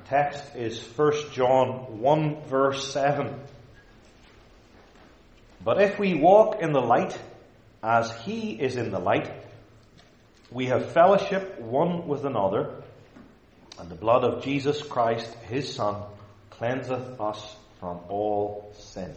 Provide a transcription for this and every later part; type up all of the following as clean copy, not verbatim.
text is 1 John 1 verse 7. But if we walk in the light, as He is in the light, we have fellowship one with another, and the blood of Jesus Christ, His Son, cleanseth us from all sin.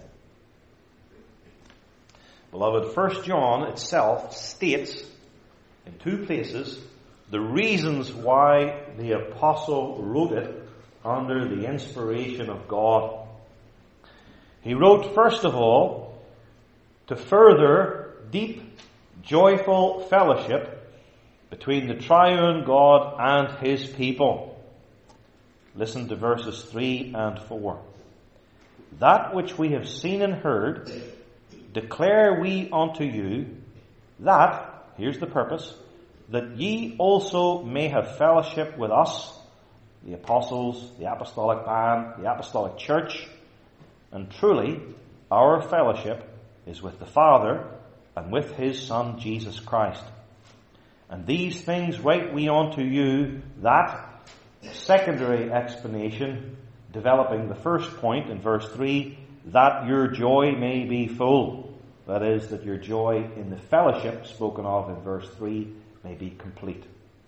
Beloved, 1 John itself states in two places the reasons why the apostle wrote it under the inspiration of God. He wrote, first of all, to further deep, joyful fellowship between the triune God and His people. Listen to verses 3 and 4. That which we have seen and heard, declare we unto you, that, here's the purpose, that ye also may have fellowship with us, the apostles, the apostolic band, the apostolic church. And truly, our fellowship is with the Father and with His Son, Jesus Christ. And these things write we unto you, that, secondary explanation, developing the first point in verse 3, that your joy may be full. That is, that your joy in the fellowship spoken of in verse 3 may be complete.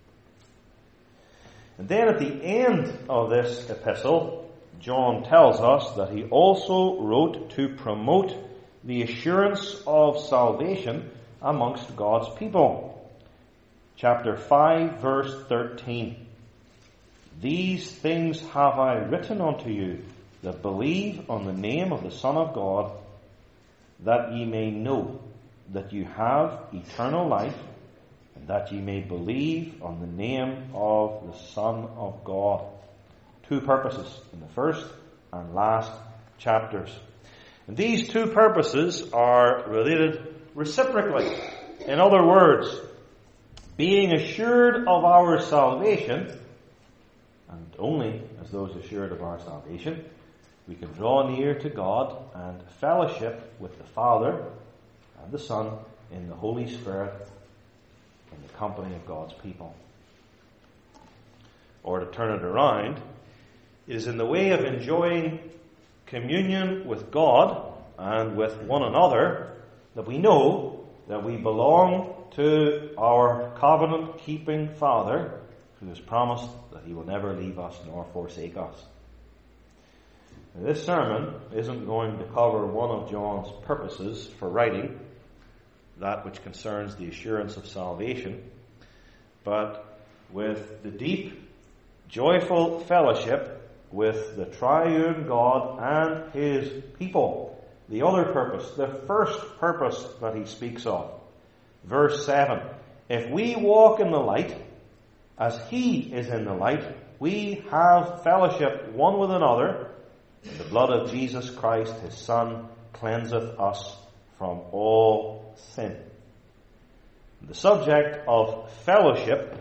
And then at the end of this epistle, John tells us that he also wrote to promote the assurance of salvation amongst God's people. Chapter 5, verse 13. These things have I written unto you that believe on the name of the Son of God, that ye may know that you have eternal life, and that ye may believe on the name of the Son of God. Two purposes in the first and last chapters. And these two purposes are related reciprocally. In other words, being assured of our salvation, and only as those assured of our salvation, we can draw near to God and fellowship with the Father and the Son in the Holy Spirit in the company of God's people. Or to turn it around, it is in the way of enjoying communion with God and with one another that we know that we belong to our covenant-keeping Father, who has promised that He will never leave us nor forsake us. Now, this sermon isn't going to cover one of John's purposes for writing, that which concerns the assurance of salvation, but with the deep, joyful fellowship with the triune God and His people. The other purpose, the first purpose that he speaks of. Verse 7. If we walk in the light, as He is in the light, we have fellowship one with another, and the blood of Jesus Christ, His Son, cleanseth us from all sin. The subject of fellowship,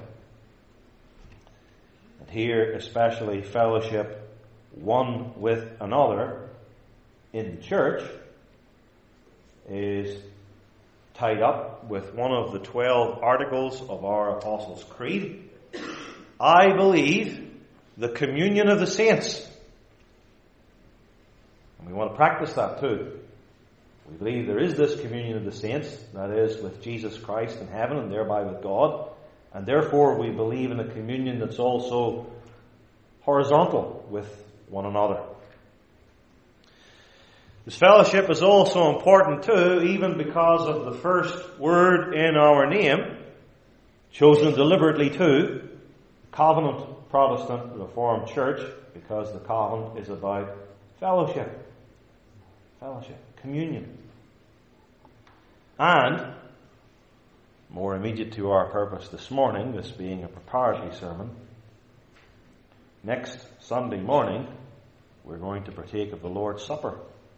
and here especially fellowship one with another in the church, is tied up with one of the 12 articles of our Apostles' Creed. I believe the communion of the saints. And we want to practice that too. We believe there is this communion of the saints, that is, with Jesus Christ in heaven and thereby with God. And therefore we believe in a communion that's also horizontal with one another. This fellowship is also important too, even because of the first word in our name, chosen deliberately too, Covenant Protestant Reformed Church, because the covenant is about fellowship. Fellowship, communion. And, more immediate to our purpose this morning, this being a preparatory sermon, next Sunday morning we're going to partake of the Lord's Supper.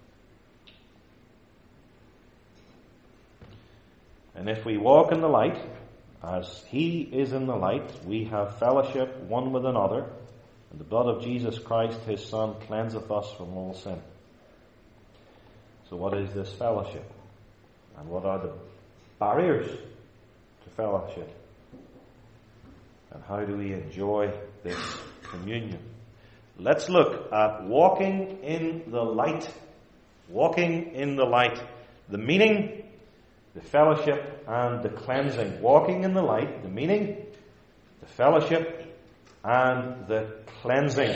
And if we walk in the light, as He is in the light, we have fellowship one with another, and the blood of Jesus Christ, His Son, cleanseth us from all sin. So what is this fellowship? And what are the barriers to fellowship? And how do we enjoy this communion? let's look at walking in the light. Walking in the light. The meaning, the fellowship, and the cleansing. Walking in the light, the meaning, the fellowship, and the cleansing.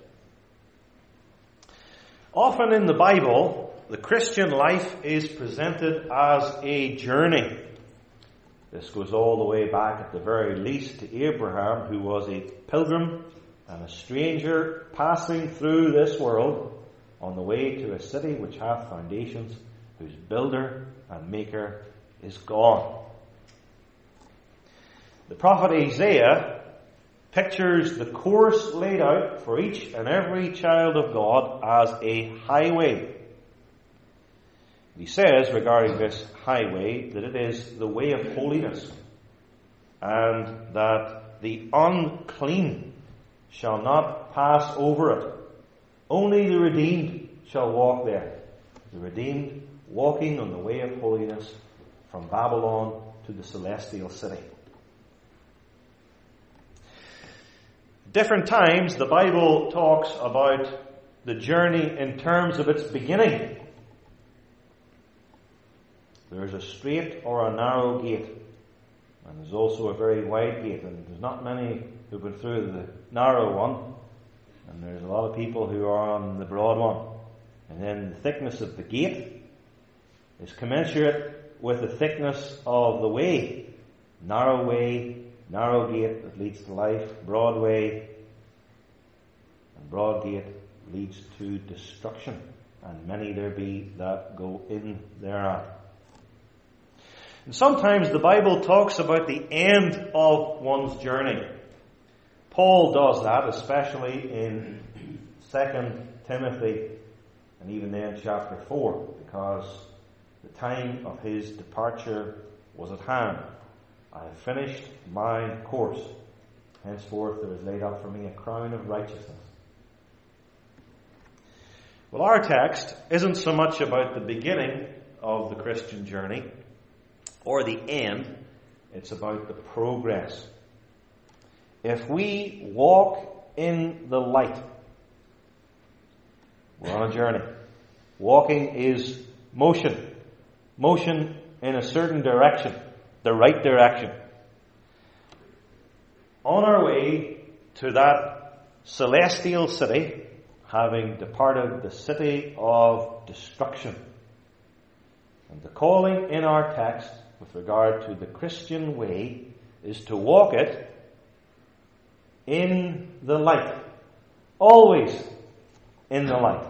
Often in the Bible, the Christian life is presented as a journey. This goes all the way back at the very least to Abraham, who was a pilgrim and a stranger passing through this world on the way to a city which hath foundations, whose builder and maker is God. The prophet Isaiah pictures the course laid out for each and every child of God as a highway. He says regarding this highway that it is the way of holiness, and that the unclean shall not pass over it. Only the redeemed shall walk there. The redeemed walking on the way of holiness from Babylon to the celestial city. Different times the Bible talks about the journey in terms of its beginning. There's a straight or a narrow gate, and there's also a very wide gate, and there's not many who've been through the narrow one, and there's a lot of people who are on the broad one. And then the thickness of the gate is commensurate with the thickness of the way. Narrow way, narrow gate that leads to life, broad way, and broad gate leads to destruction, and many there be that go in thereat. And sometimes the Bible talks about the end of one's journey. Paul does that, especially in 2 Timothy, and even then chapter 4, because the time of his departure was at hand. I have finished my course. Henceforth there is laid up for me a crown of righteousness. Well, our text isn't so much about the beginning of the Christian journey or the end. It's about the progress. If we walk in the light, we're on a journey. Walking is motion. Motion in a certain direction. The right direction. On our way to that celestial city, having departed the city of destruction. And the calling in our text with regard to the Christian way is to walk it in the light. Always in the light.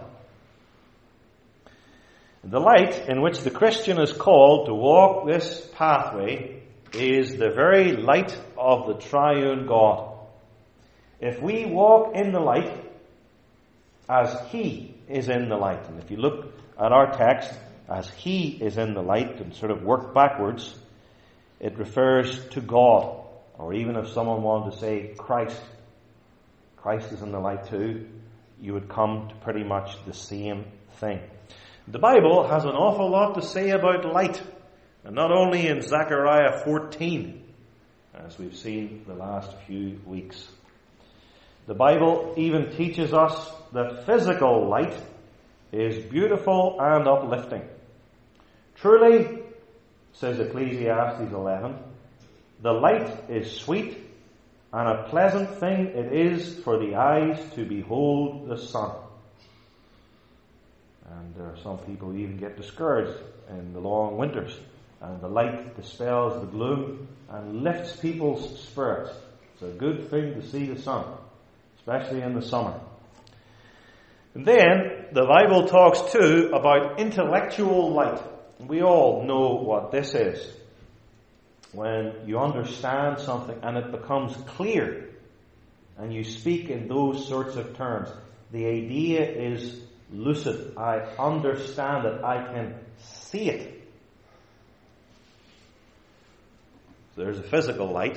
The light in which the Christian is called to walk this pathway is the very light of the triune God. If we walk in the light as He is in the light, and if you look at our text, as He is in the light and sort of work backwards, it refers to God. Or even if someone wanted to say Christ is in the light too, you would come to pretty much the same thing. The Bible has an awful lot to say about light, and not only in Zechariah 14, as we've seen the last few weeks. The Bible even teaches us that physical light is beautiful and uplifting. Truly, says Ecclesiastes 11, the light is sweet, and a pleasant thing it is for the eyes to behold the sun. And there are some people who even get discouraged in the long winters. And the light dispels the gloom and lifts people's spirits. It's a good thing to see the sun, especially in the summer. And then the Bible talks too about intellectual light. We all know what this is. When you understand something and it becomes clear and you speak in those sorts of terms, the idea is lucid. I understand it. I can see it. So there's a physical light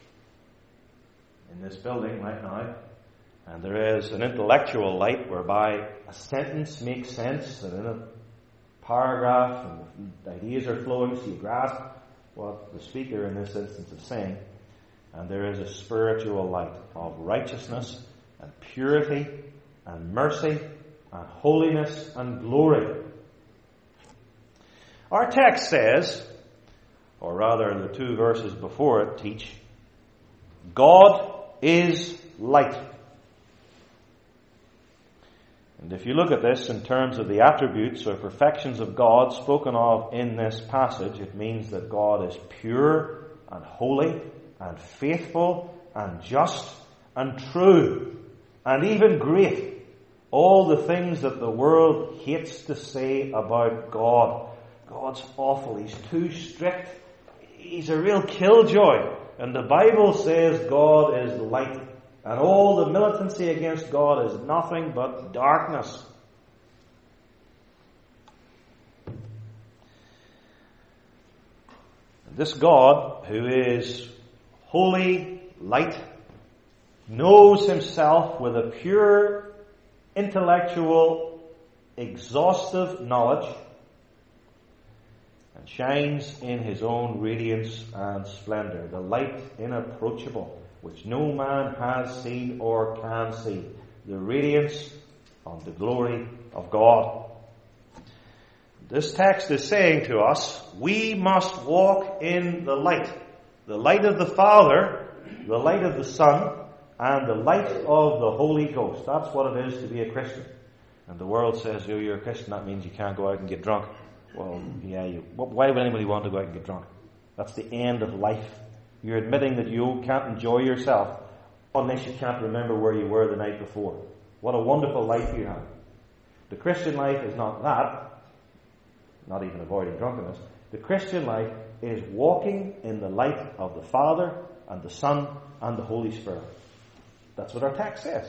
in this building right now. And there is an intellectual light whereby a sentence makes sense, and in a paragraph and the ideas are flowing so you grasp what the speaker in this instance is saying. And there is a spiritual light of righteousness and purity and mercy and holiness and glory. Our text says, or rather the two verses before it teach, God is light. And if you look at this in terms of the attributes or perfections of God spoken of in this passage, it means that God is pure and holy and faithful and just and true and even great. All the things that the world hates to say about God. God's awful. He's too strict. He's a real killjoy. And the Bible says God is light. And all the militancy against God is nothing but darkness. This God, who is holy, light, knows himself with a pure, intellectual, exhaustive knowledge, and shines in his own radiance and splendor, the light inapproachable, which no man has seen or can see, the radiance of the glory of God. This text is saying to us, we must walk in the light of the Father, the light of the Son, and the light of the Holy Ghost. That's what it is to be a Christian. And the world says, oh, you're a Christian, that means you can't go out and get drunk. Well, yeah, why would anybody want to go out and get drunk? That's the end of life. You're admitting that you can't enjoy yourself unless you can't remember where you were the night before. What a wonderful life you have. The Christian life is not that, not even avoiding drunkenness. The Christian life is walking in the light of the Father and the Son and the Holy Spirit. That's what our text says.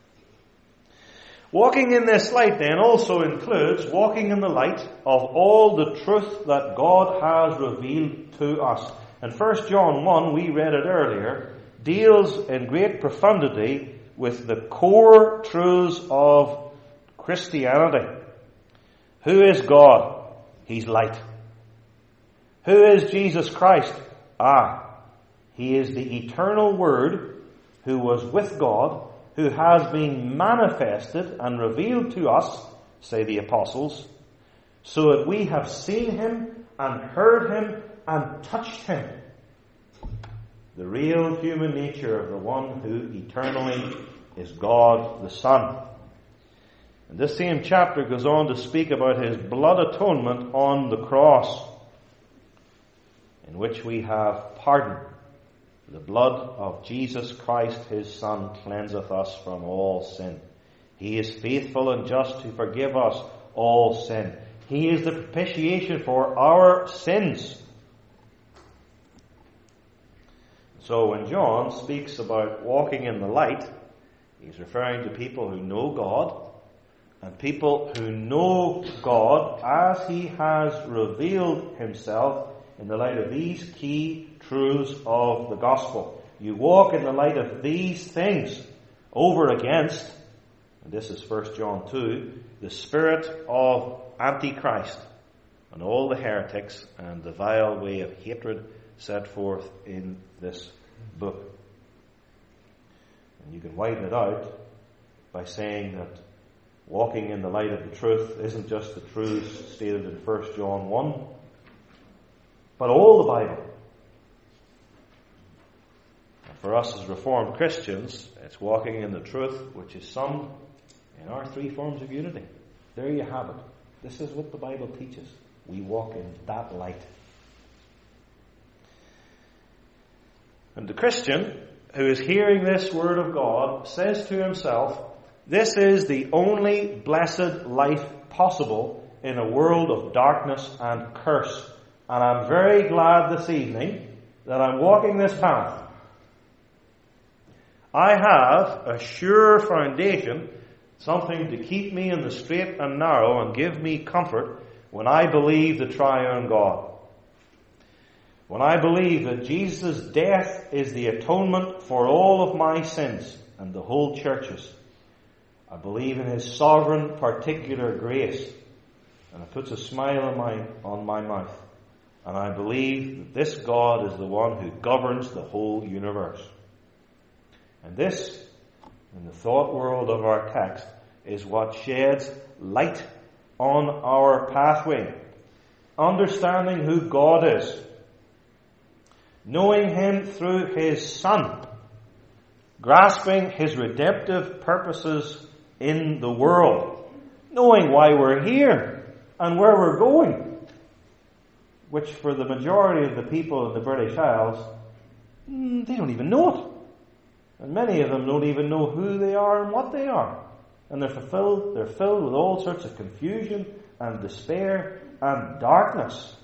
Walking in this light then also includes walking in the light of all the truth that God has revealed to us. And 1 John 1, we read it earlier, deals in great profundity with the core truths of Christianity. Who is God? He's light. Who is Jesus Christ? He is the eternal Word who was with God, who has been manifested and revealed to us, say the apostles, so that we have seen him and heard him and touched him. The real human nature of the one who eternally is God the Son. And this same chapter goes on to speak about his blood atonement on the cross, in which we have pardon. The blood of Jesus Christ, his Son, cleanseth us from all sin. He is faithful and just to forgive us all sin. He is the propitiation for our sins. So when John speaks about walking in the light, he's referring to people who know God, and people who know God as he has revealed himself in the light of these key truths of the gospel. You walk in the light of these things over against, and this is 1 John 2, the spirit of Antichrist and all the heretics and the vile way of hatred set forth in this book. And you can widen it out by saying that walking in the light of the truth isn't just the truths stated in 1 John 1, but all the Bible. And for us as Reformed Christians, it's walking in the truth which is summed in our three forms of unity. There you have it. This is what the Bible teaches. We walk in that light. And the Christian who is hearing this word of God says to himself, this is the only blessed life possible in a world of darkness and curse. And I'm very glad this evening that I'm walking this path. I have a sure foundation, something to keep me in the straight and narrow and give me comfort when I believe the triune God. When I believe that Jesus' death is the atonement for all of my sins and the whole church's. I believe in his sovereign particular grace, and it puts a smile on my mouth. And I believe that this God is the one who governs the whole universe. And this, in the thought world of our text, is what sheds light on our pathway. Understanding who God is. Knowing Him through His Son. Grasping His redemptive purposes in the world. Knowing why we're here and where we're going. Which for the majority of the people in the British Isles, they don't even know it. And many of them don't even know who they are and what they are. And they're filled with all sorts of confusion and despair and darkness.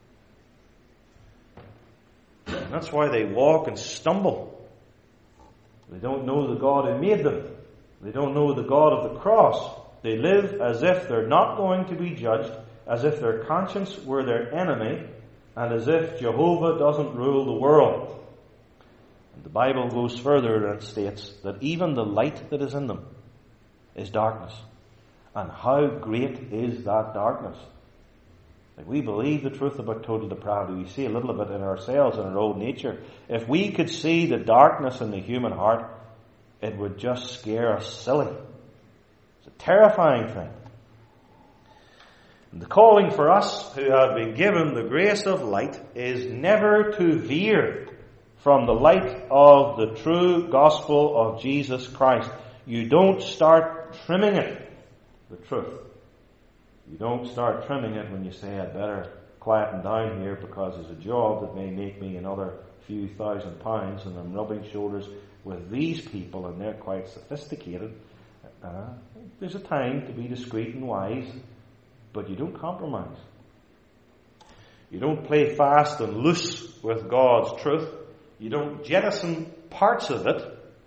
And that's why they walk and stumble. They don't know the God who made them. They don't know the God of the cross. They live as if they're not going to be judged, as if their conscience were their enemy, and as if Jehovah doesn't rule the world. And the Bible goes further and states that even the light that is in them is darkness. And how great is that darkness? Like, we believe the truth about total depravity. We see a little of it in ourselves and our own nature. If we could see the darkness in the human heart, it would just scare us silly. It's a terrifying thing. And the calling for us who have been given the grace of light is never to veer from the light of the true gospel of Jesus Christ. You don't start trimming it, the truth. You don't start trimming it when you say, I'd better quieten down here because there's a job that may make me another few £1,000 and I'm rubbing shoulders with these people and they're quite sophisticated. There's a time to be discreet and wise, but you don't compromise. You don't play fast and loose with God's truth. You don't jettison parts of it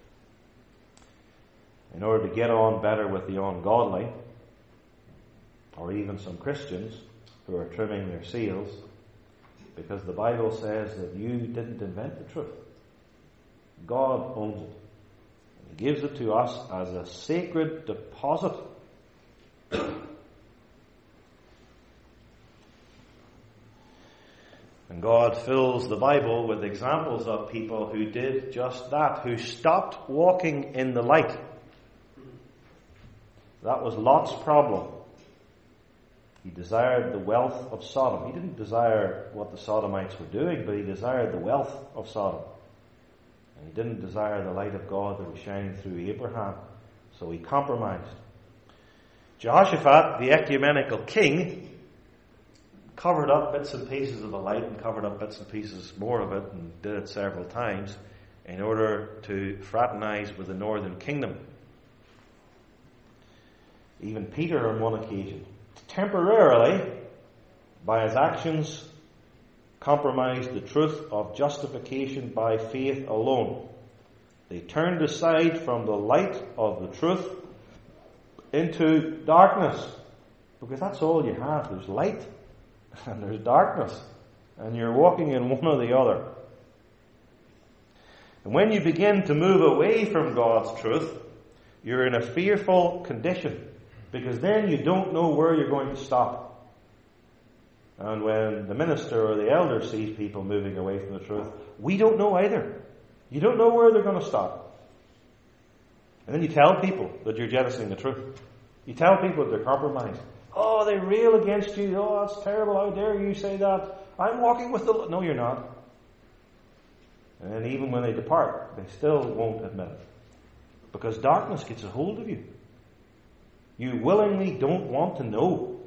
in order to get on better with the ungodly, or even some Christians who are trimming their sails, because the Bible says that you didn't invent the truth. God owns it. He gives it to us as a sacred deposit. And God fills the Bible with examples of people who did just that, who stopped walking in the light. That was Lot's problem. He desired the wealth of Sodom. He didn't desire what the Sodomites were doing, but he desired the wealth of Sodom. And he didn't desire the light of God that was shining through Abraham. So he compromised. Jehoshaphat, the ecumenical king, covered up bits and pieces of the light and covered up bits and pieces more of it and did it several times in order to fraternize with the northern kingdom. Even Peter on one occasion, temporarily, by his actions, compromised the truth of justification by faith alone. They turned aside from the light of the truth into darkness. Because that's all you have. There's light and there's darkness. And you're walking in one or the other. And when you begin to move away from God's truth, you're in a fearful condition. Because then you don't know where you're going to stop. And when the minister or the elder sees people moving away from the truth, we don't know either. You don't know where they're going to stop. And then you tell people that you're jettisoning the truth. You tell people that they're compromised. Oh, they rail against you. Oh, that's terrible. How dare you say that? I'm walking with the Lord. No, you're not. And even when they depart, they still won't admit it. Because darkness gets a hold of you. You willingly don't want to know.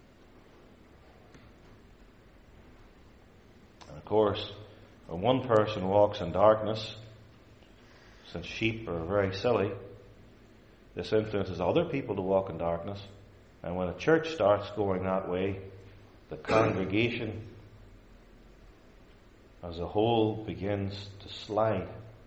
And of course, when one person walks in darkness, since sheep are very silly, this influences other people to walk in darkness. And when a church starts going that way, the congregation as a whole begins to slide.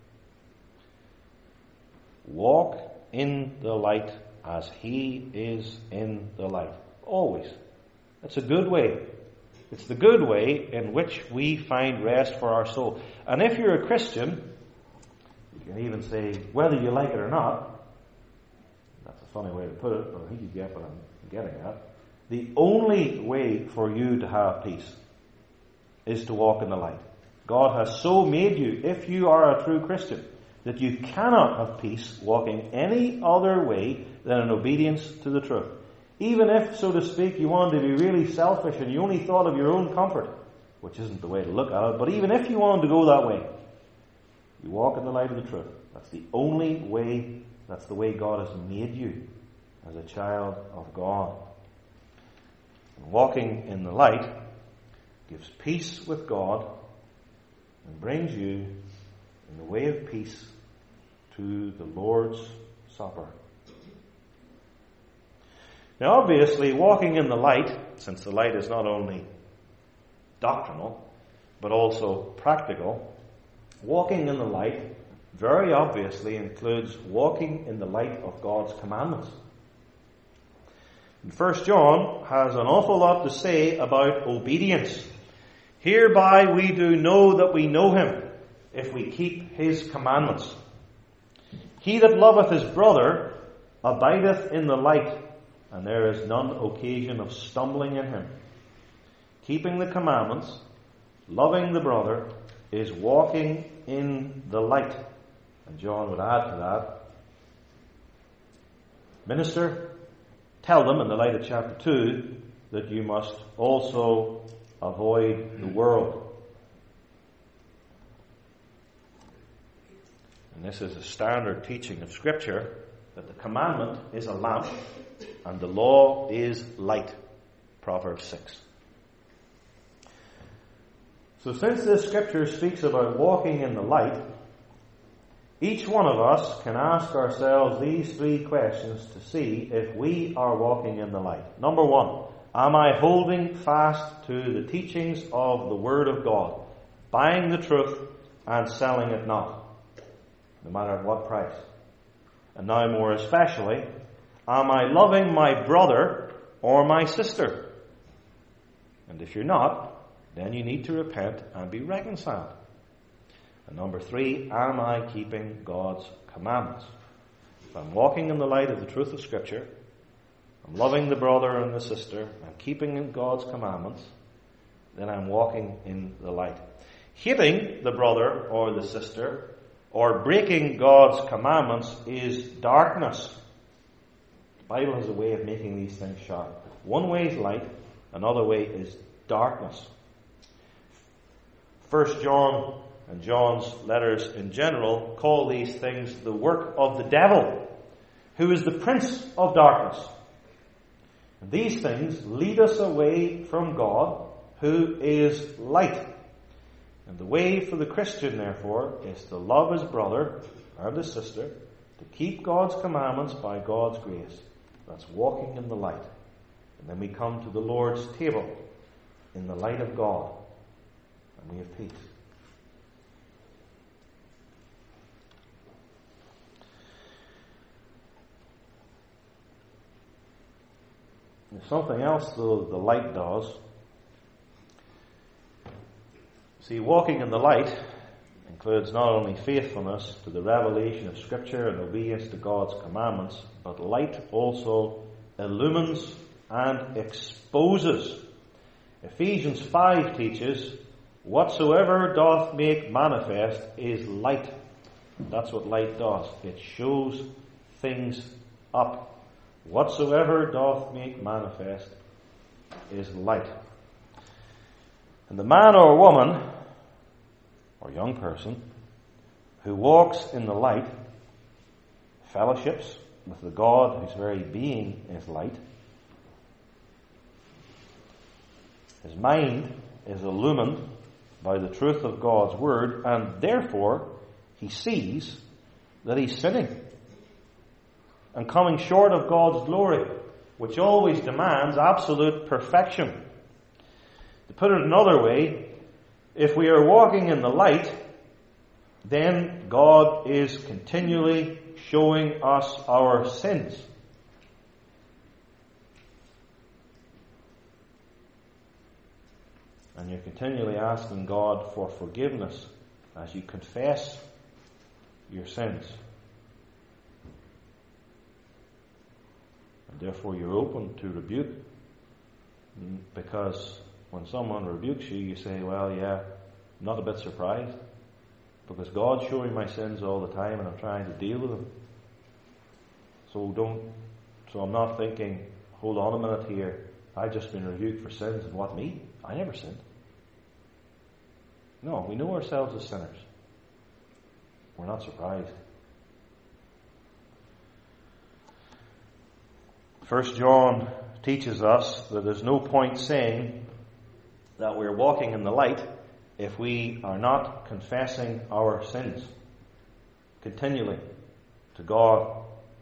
Walk in the light as He is in the light. Always. It's a good way. It's the good way in which we find rest for our soul. And if you're a Christian, you can even say, whether you like it or not, that's a funny way to put it, but I think you get what I'm getting at. The only way for you to have peace is to walk in the light. God has so made you, if you are a true Christian, that you cannot have peace walking any other way than in obedience to the truth. Even if, so to speak, you wanted to be really selfish and you only thought of your own comfort, which isn't the way to look at it, but even if you wanted to go that way, you walk in the light of the truth. That's the only way, that's the way God has made you as a child of God. And walking in the light gives peace with God and brings you in the way of peace to the Lord's Supper. Now obviously, walking in the light, since the light is not only doctrinal, but also practical, walking in the light very obviously includes walking in the light of God's commandments. And 1 John has an awful lot to say about obedience. Hereby we do know that we know him, if we keep his commandments. He that loveth his brother abideth in the light, and there is none occasion of stumbling in him. Keeping the commandments, loving the brother, is walking in the light. And John would add to that, minister, tell them in the light of chapter 2 that you must also avoid the world. And this is a standard teaching of Scripture, that the commandment is a lamp and the law is light. Proverbs 6. So since this Scripture speaks about walking in the light, each one of us can ask ourselves these three questions to see if we are walking in the light. Number one, am I holding fast to the teachings of the Word of God, buying the truth and selling it not, no matter at what price? And now more especially, am I loving my brother or my sister? And if you're not, then you need to repent and be reconciled. And number three, am I keeping God's commandments? If I'm walking in the light of the truth of Scripture, I'm loving the brother and the sister, I'm keeping God's commandments, then I'm walking in the light. Hating the brother or the sister, or breaking God's commandments, is darkness. The Bible has a way of making these things sharp. One way is light, another way is darkness. 1 John and John's letters in general call these things the work of the devil, who is the prince of darkness. And these things lead us away from God, who is light. And the way for the Christian, therefore, is to love his brother and his sister, to keep God's commandments by God's grace. That's walking in the light. And then we come to the Lord's table in the light of God, and we have peace. There's something else, though, the light does. See, walking in the light includes not only faithfulness to the revelation of Scripture and obedience to God's commandments, but light also illumines and exposes. Ephesians 5 teaches, whatsoever doth make manifest is light. That's what light does. It shows things up. Whatsoever doth make manifest is light. And the man or woman, or young person, who walks in the light, fellowships with the God whose very being is light. His mind is illumined by the truth of God's Word, and therefore he sees that he's sinning and coming short of God's glory, which always demands absolute perfection. To put it another way, if we are walking in the light, then God is continually showing us our sins. And you're continually asking God for forgiveness as you confess your sins. And therefore you're open to rebuke, because when someone rebukes you, you say, well, yeah, I'm not a bit surprised. Because God's showing my sins all the time and I'm trying to deal with them. So I'm not thinking, hold on a minute here, I've just been rebuked for sins, and what, me? I never sinned. No, we know ourselves as sinners. We're not surprised. 1 John teaches us that there's no point saying that we're walking in the light if we are not confessing our sins continually to God.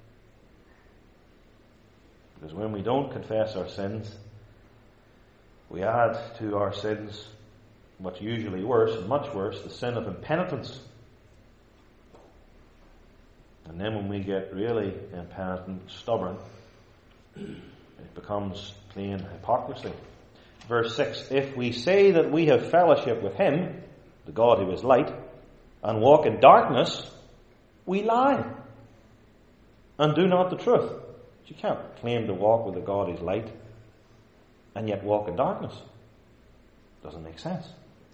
Because when we don't confess our sins, we add to our sins what's usually worse, and much worse, the sin of impenitence. And then when we get really impenitent, stubborn, it becomes plain hypocrisy. Verse 6, if we say that we have fellowship with Him, the God who is light, and walk in darkness, we lie and do not the truth. You can't claim to walk with the God who is light and yet walk in darkness. Doesn't make sense.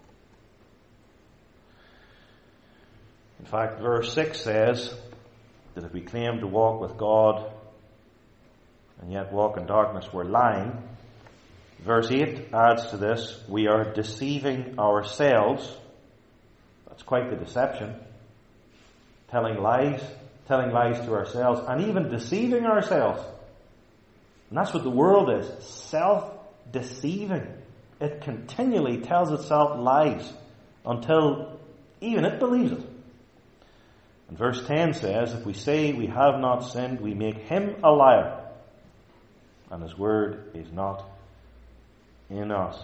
In fact, verse 6 says that if we claim to walk with God and yet walk in darkness, we're lying. Verse 8 adds to this, we are deceiving ourselves. That's quite the deception. Telling lies to ourselves, and even deceiving ourselves. And that's what the world is, self-deceiving. It continually tells itself lies until even it believes it. And verse 10 says, if we say we have not sinned, we make Him a liar, and His word is not in us.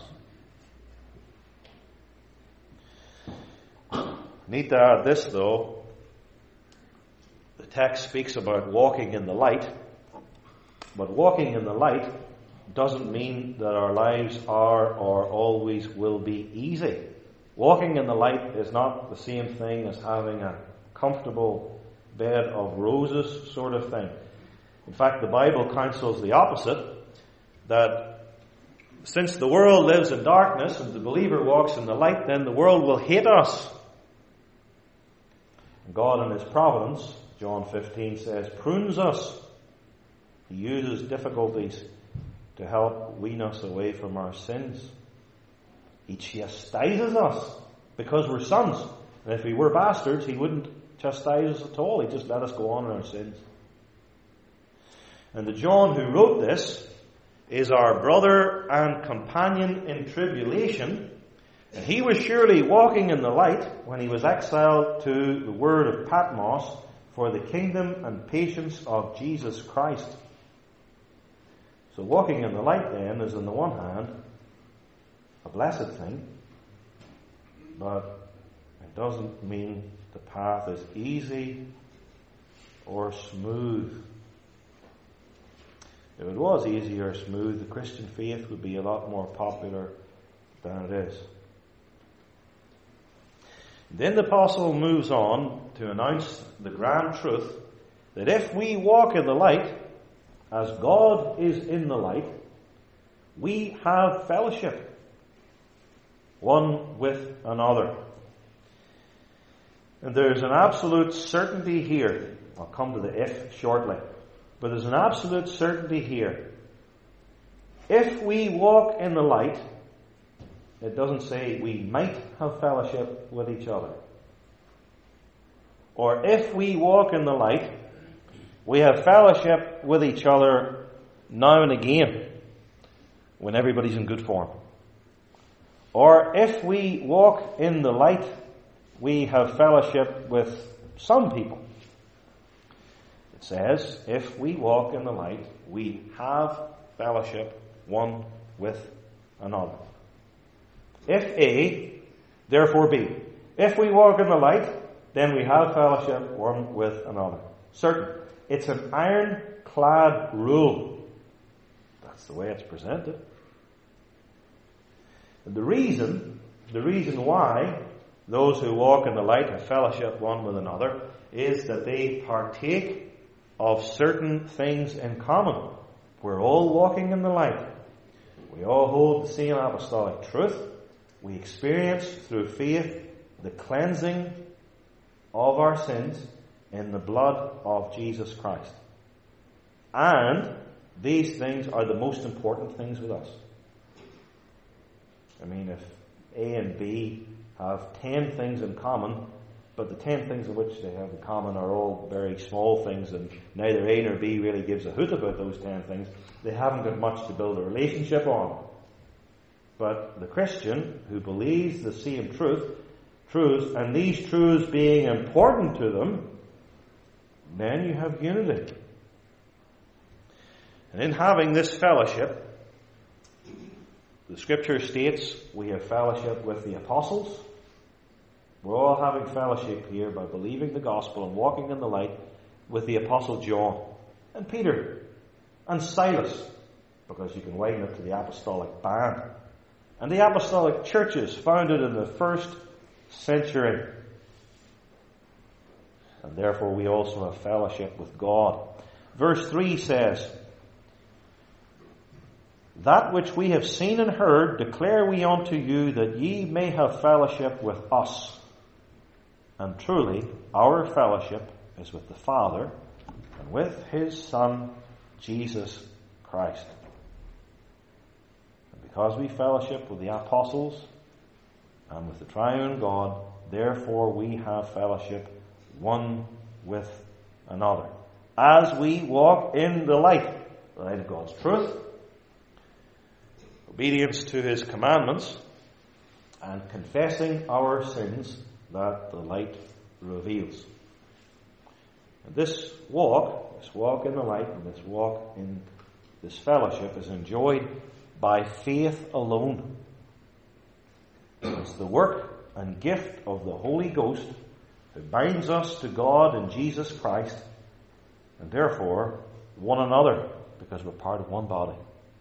Need to add this, though. The text speaks about walking in the light, but walking in the light doesn't mean that our lives are or always will be easy. Walking in the light is not the same thing as having a comfortable bed of roses sort of thing. In fact, the Bible counsels the opposite, that since the world lives in darkness and the believer walks in the light, then the world will hate us. God in His providence, John 15 says, prunes us. He uses difficulties to help wean us away from our sins. He chastises us because we're sons. And if we were bastards, He wouldn't chastise us at all. He'd just let us go on in our sins. And the John who wrote this is our brother and companion in tribulation. And he was surely walking in the light when he was exiled to the word of Patmos for the kingdom and patience of Jesus Christ. So walking in the light then is, on the one hand, a blessed thing, but it doesn't mean the path is easy or smooth. If it was easy or smooth, the Christian faith would be a lot more popular than it is. Then the apostle moves on to announce the grand truth that if we walk in the light, as God is in the light, we have fellowship one with another. And there's an absolute certainty here. I'll come to the if shortly. But there's an absolute certainty here. If we walk in the light, it doesn't say we might have fellowship with each other. Or if we walk in the light, we have fellowship with each other now and again when everybody's in good form. Or if we walk in the light, we have fellowship with some people. It says, if we walk in the light, we have fellowship one with another. If A, therefore B. If we walk in the light, then we have fellowship one with another. Certain. It's an ironclad rule. That's the way it's presented. And the reason why those who walk in the light have fellowship one with another is that they partake of certain things in common. We're all walking in the light. We all hold the same apostolic truth. We experience through faith the cleansing of our sins in the blood of Jesus Christ. And these things are the most important things with us. I mean, if A and B have 10 things in common, but the 10 things in which they have in common are all very small things, and neither A nor B really gives a hoot about those 10 things, they haven't got much to build a relationship on. But the Christian who believes the same truths, and these truths being important to them, then you have unity. And in having this fellowship, the Scripture states we have fellowship with the apostles. We're all having fellowship here by believing the gospel and walking in the light with the Apostle John and Peter and Silas, because you can widen it to the apostolic band, and the apostolic churches founded in the first century. And therefore we also have fellowship with God. Verse 3 says, "That which we have seen and heard declare we unto you, that ye may have fellowship with us. And truly, our fellowship is with the Father and with His Son, Jesus Christ." And because we fellowship with the apostles and with the triune God, therefore we have fellowship one with another. As we walk in the light of God's truth, obedience to His commandments, and confessing our sins that the light reveals. And this walk in the light, and this walk in this fellowship is enjoyed by faith alone. It's the work and gift of the Holy Ghost who binds us to God in Jesus Christ, and therefore one another, because we're part of one body.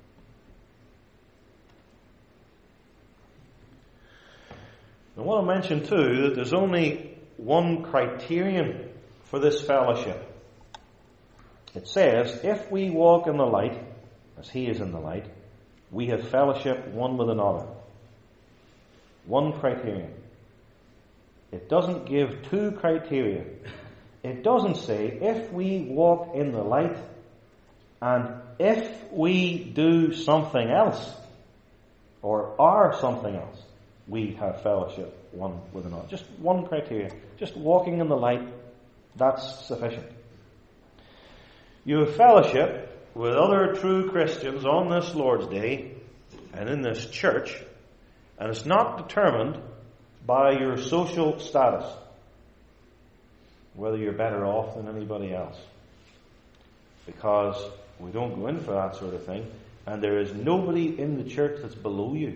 I want to mention too that there's only one criterion for this fellowship. It says, if we walk in the light, as He is in the light, we have fellowship one with another. One criterion. It doesn't give two criteria. It doesn't say, if we walk in the light, and if we do something else, or are something else, we have fellowship one with another. Just one criteria. Just walking in the light, that's sufficient. You have fellowship with other true Christians on this Lord's Day and in this church, and it's not determined by your social status, whether you're better off than anybody else, because we don't go in for that sort of thing, and there is nobody in the church that's below you.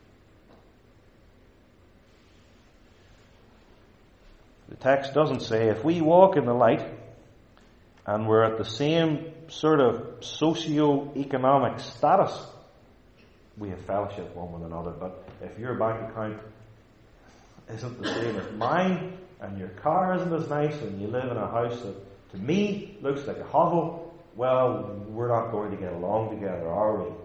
The text doesn't say if we walk in the light and we're at the same sort of socio-economic status, we have fellowship one with another. But if your bank account isn't the same as mine, and your car isn't as nice, and you live in a house that to me looks like a hovel, well, we're not going to get along together, are we?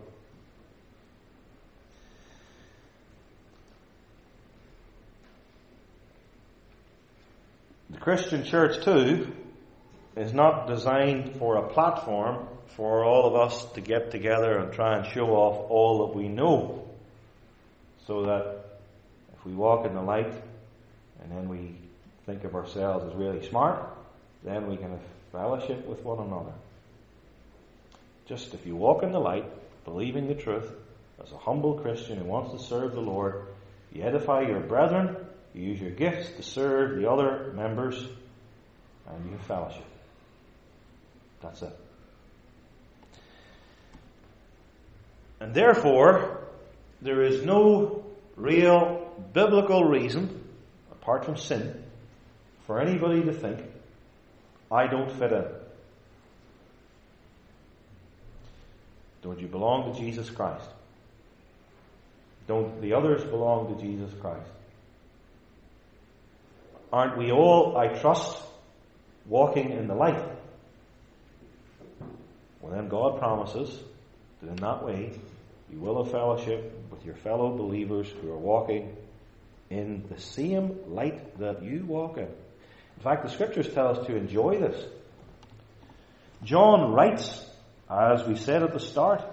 The Christian church, too, is not designed for a platform for all of us to get together and try and show off all that we know, so that if we walk in the light and then we think of ourselves as really smart, then we can have fellowship with one another. Just if you walk in the light, believing the truth, as a humble Christian who wants to serve the Lord, you edify your brethren, you use your gifts to serve the other members, and you have fellowship. That's it. And therefore, there is no real biblical reason, apart from sin, for anybody to think, I don't fit in. Don't you belong to Jesus Christ? Don't the others belong to Jesus Christ? Aren't we all, I trust, walking in the light? Well, then God promises that in that way you will have fellowship with your fellow believers who are walking in the same light that you walk in. In In fact, the Scriptures tell us to enjoy this. John writes, as we said at the start,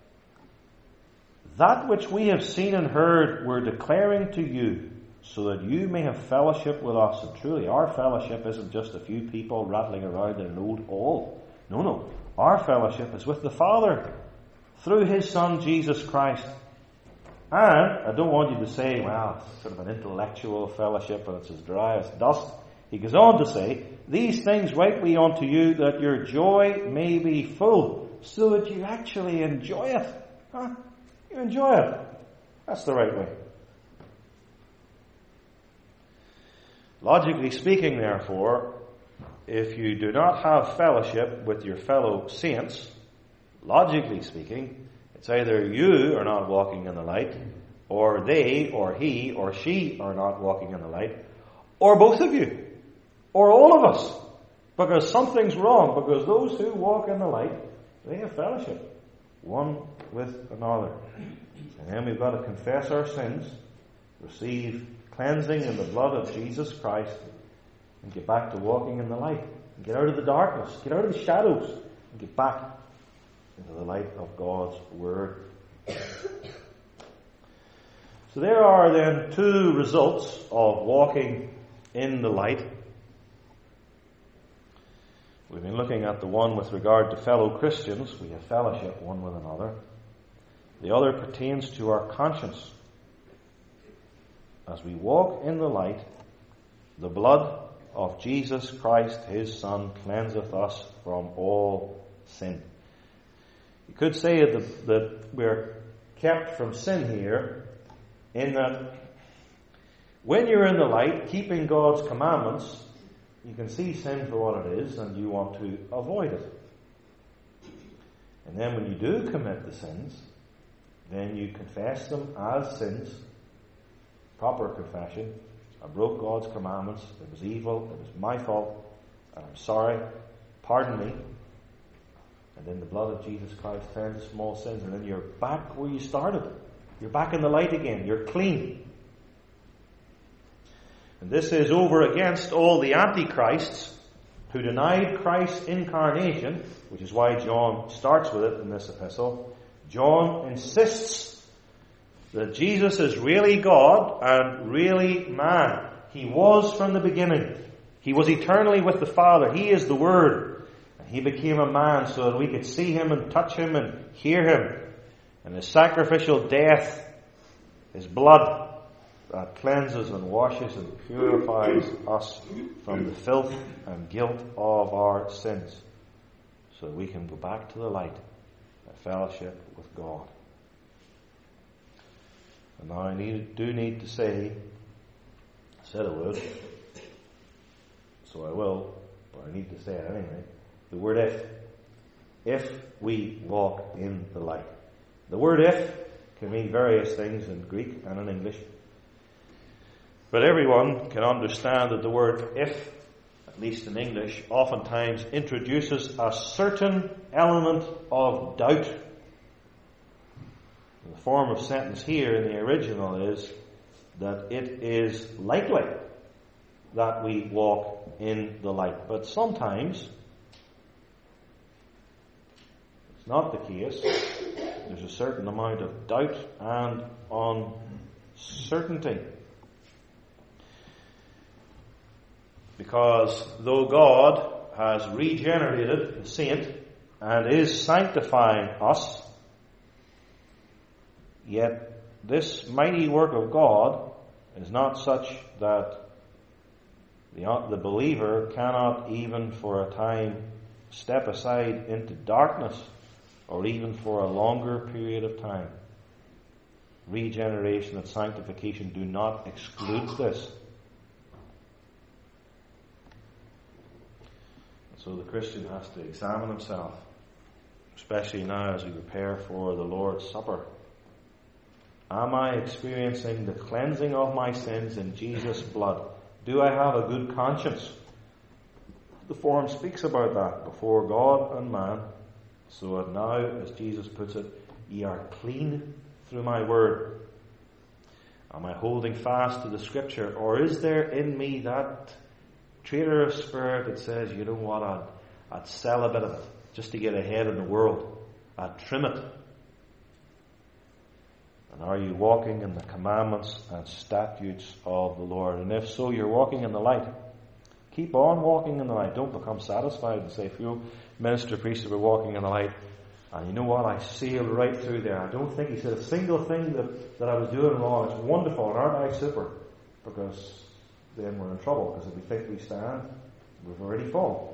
that which we have seen and heard we're declaring to you, so that you may have fellowship with us. And truly, our fellowship isn't just a few people rattling around in an old hall. No. Our fellowship is with the Father through His Son, Jesus Christ. And I don't want you to say, well, it's sort of an intellectual fellowship and it's as dry as dust. He goes on to say, these things write we unto you, that your joy may be full, so that you actually enjoy it. Huh? You enjoy it. That's the right way. Logically speaking, therefore, if you do not have fellowship with your fellow saints, logically speaking, it's either you are not walking in the light, or they, or he, or she are not walking in the light, or both of you, or all of us. Because something's wrong, because those who walk in the light, they have fellowship one with another. And then we've got to confess our sins, receive cleansing in the blood of Jesus Christ, and get back to walking in the light. And get out of the darkness, get out of the shadows, and get back into the light of God's Word. So there are then two results of walking in the light. We've been looking at the one with regard to fellow Christians. We have fellowship one with another. The other pertains to our conscience. As we walk in the light, the blood of Jesus Christ, His Son, cleanseth us from all sin. You could say that we're kept from sin here, in that when you're in the light, keeping God's commandments, you can see sin for what it is and you want to avoid it. And then when you do commit the sins, then you confess them as sins. Proper confession. I broke God's commandments. It was evil. It was my fault. And I'm sorry. Pardon me. And then the blood of Jesus Christ cleanses small sins. And then you're back where you started. You're back in the light again. You're clean. And this is over against all the antichrists who denied Christ's incarnation, which is why John starts with it in this epistle. John insists that Jesus is really God and really man. He was from the beginning. He was eternally with the Father. He is the Word. And He became a man so that we could see Him and touch Him and hear Him. And His sacrificial death, His blood, that cleanses and washes and purifies us from the filth and guilt of our sins, so that we can go back to the light and fellowship with God. And now I do need to say, I said I would, so I will, but I need to say it anyway, the word if. If we walk in the light. The word if can mean various things in Greek and in English. But everyone can understand that the word if, at least in English, oftentimes introduces a certain element of doubt. The form of sentence here in the original is that it is likely that we walk in the light. But sometimes it's not the case. There's a certain amount of doubt and uncertainty. Because though God has regenerated the saint and is sanctifying us, yet this mighty work of God is not such that the believer cannot even for a time step aside into darkness, or even for a longer period of time. Regeneration and sanctification do not exclude this. So the Christian has to examine himself, especially now as we prepare for the Lord's Supper. Am I experiencing the cleansing of my sins in Jesus' blood? Do I have a good conscience? The form speaks about that before God and man, so that now, as Jesus puts it, ye are clean through my word. Am I holding fast to the Scripture, or is there in me that traitorous spirit that says, you know what, I'd sell a bit of it just to get ahead in the world. I'd trim it. And are you walking in the commandments and statutes of the Lord? And if so, you're walking in the light. Keep on walking in the light. Don't become satisfied and say, few minister priests were walking in the light. And you know what? I sailed right through there. I don't think he said a single thing that I was doing wrong. It's wonderful, and aren't I super? Because then we're in trouble. Because if we think we stand, we've already fallen.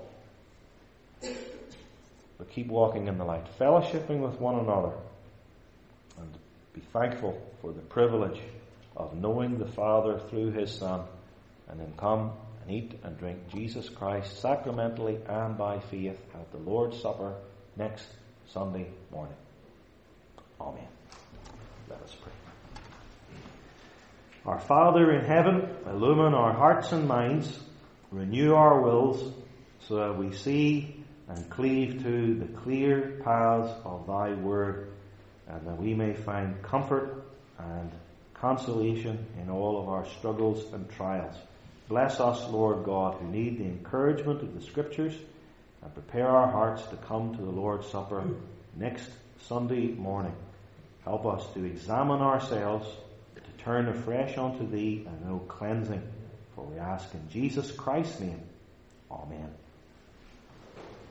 But keep walking in the light, fellowshipping with one another, and be thankful for the privilege of knowing the Father through His Son, and then come and eat and drink Jesus Christ sacramentally and by faith at the Lord's Supper next Sunday morning. Amen. Let us pray. Our Father in heaven, illumine our hearts and minds, renew our wills, so that we see and cleave to the clear paths of Thy Word, and that we may find comfort and consolation in all of our struggles and trials. Bless us, Lord God, who need the encouragement of the Scriptures, and prepare our hearts to come to the Lord's Supper next Sunday morning. Help us to examine ourselves, to turn afresh unto Thee and know cleansing. For we ask in Jesus Christ's name. Amen.